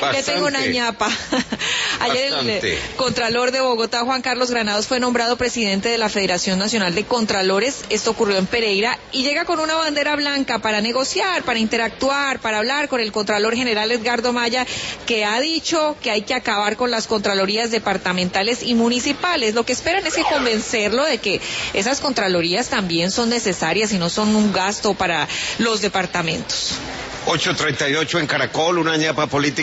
Le tengo una ñapa. Ayer el Contralor de Bogotá, Juan Carlos Granados, fue nombrado presidente de la Federación Nacional de Contralores. Esto ocurrió en Pereira y llega con una bandera blanca para negociar, para interactuar, para hablar con el Contralor General Edgardo Maya, que ha dicho que hay que acabar con las contralorías departamentales y municipales. Lo que esperan es que convencerlo de que esas contralorías también son necesarias y no son un gasto para los departamentos. 8:38 en Caracol, una ñapa política.